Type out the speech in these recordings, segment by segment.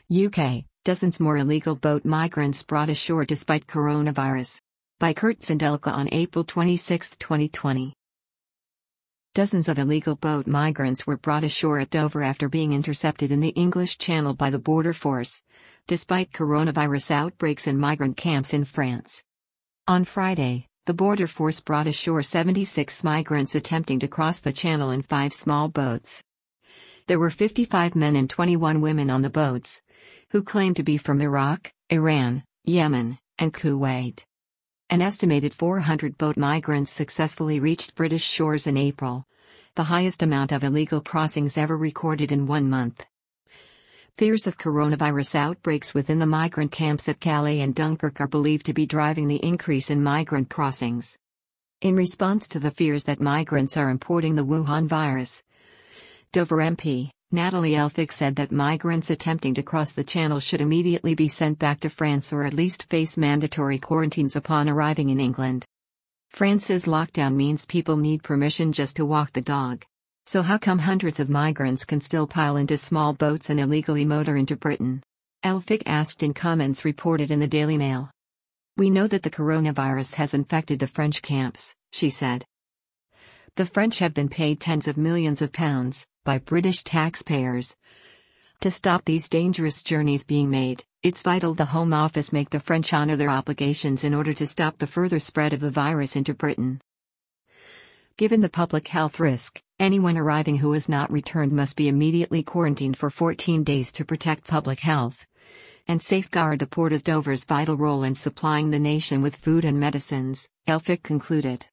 UK, dozens more illegal boat migrants brought ashore despite coronavirus. By Kurt Sindelka on April 26, 2020. Dozens of illegal boat migrants were brought ashore at Dover after being intercepted in the English Channel by the Border Force, despite coronavirus outbreaks in migrant camps in France. On Friday, the Border Force brought ashore 76 migrants attempting to cross the Channel in 5 small boats. There were 55 men and 21 women on the boats, who claimed to be from Iraq, Iran, Yemen, and Kuwait. An estimated 400 boat migrants successfully reached British shores in April, the highest amount of illegal crossings ever recorded in 1 month. Fears of coronavirus outbreaks within the migrant camps at Calais and Dunkirk are believed to be driving the increase in migrant crossings. In response to the fears that migrants are importing the Wuhan virus, Dover MP, Natalie Elphicke said that migrants attempting to cross the Channel should immediately be sent back to France or at least face mandatory quarantines upon arriving in England. France's lockdown means people need permission just to walk the dog. So how come hundreds of migrants can still pile into small boats and illegally motor into Britain? Elphicke asked in comments reported in the Daily Mail. We know that the coronavirus has infected the French camps, she said. The French have been paid tens of millions of pounds, by British taxpayers. To stop these dangerous journeys being made, it's vital the Home Office make the French honor their obligations in order to stop the further spread of the virus into Britain. Given the public health risk, anyone arriving who has not returned must be immediately quarantined for 14 days to protect public health and safeguard the Port of Dover's vital role in supplying the nation with food and medicines, Elphicke concluded.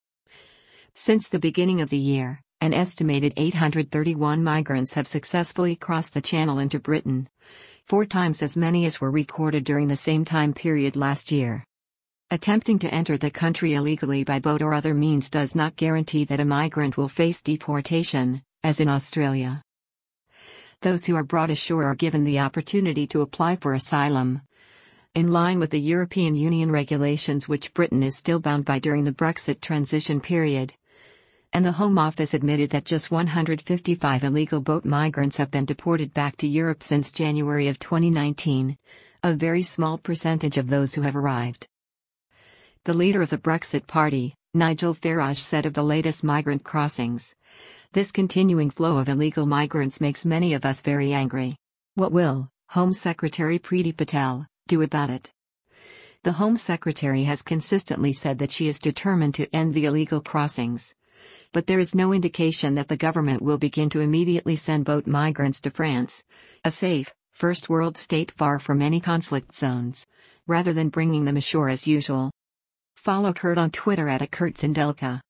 Since the beginning of the year, an estimated 831 migrants have successfully crossed the Channel into Britain, 4 times as many as were recorded during the same time period last year. Attempting to enter the country illegally by boat or other means does not guarantee that a migrant will face deportation, as in Australia. Those who are brought ashore are given the opportunity to apply for asylum, in line with the European Union regulations which Britain is still bound by during the Brexit transition period. And the Home Office admitted that just 155 illegal boat migrants have been deported back to Europe since January of 2019, a very small percentage of those who have arrived. The leader of the Brexit Party, Nigel Farage, said of the latest migrant crossings, "This continuing flow of illegal migrants makes many of us very angry. What will Home Secretary Priti Patel do about it?" The Home Secretary has consistently said that she is determined to end the illegal crossings. But there is no indication that the government will begin to immediately send boat migrants to France, a safe, first world state far from any conflict zones, rather than bringing them ashore as usual. Follow Kurt on Twitter @KurtSindelka.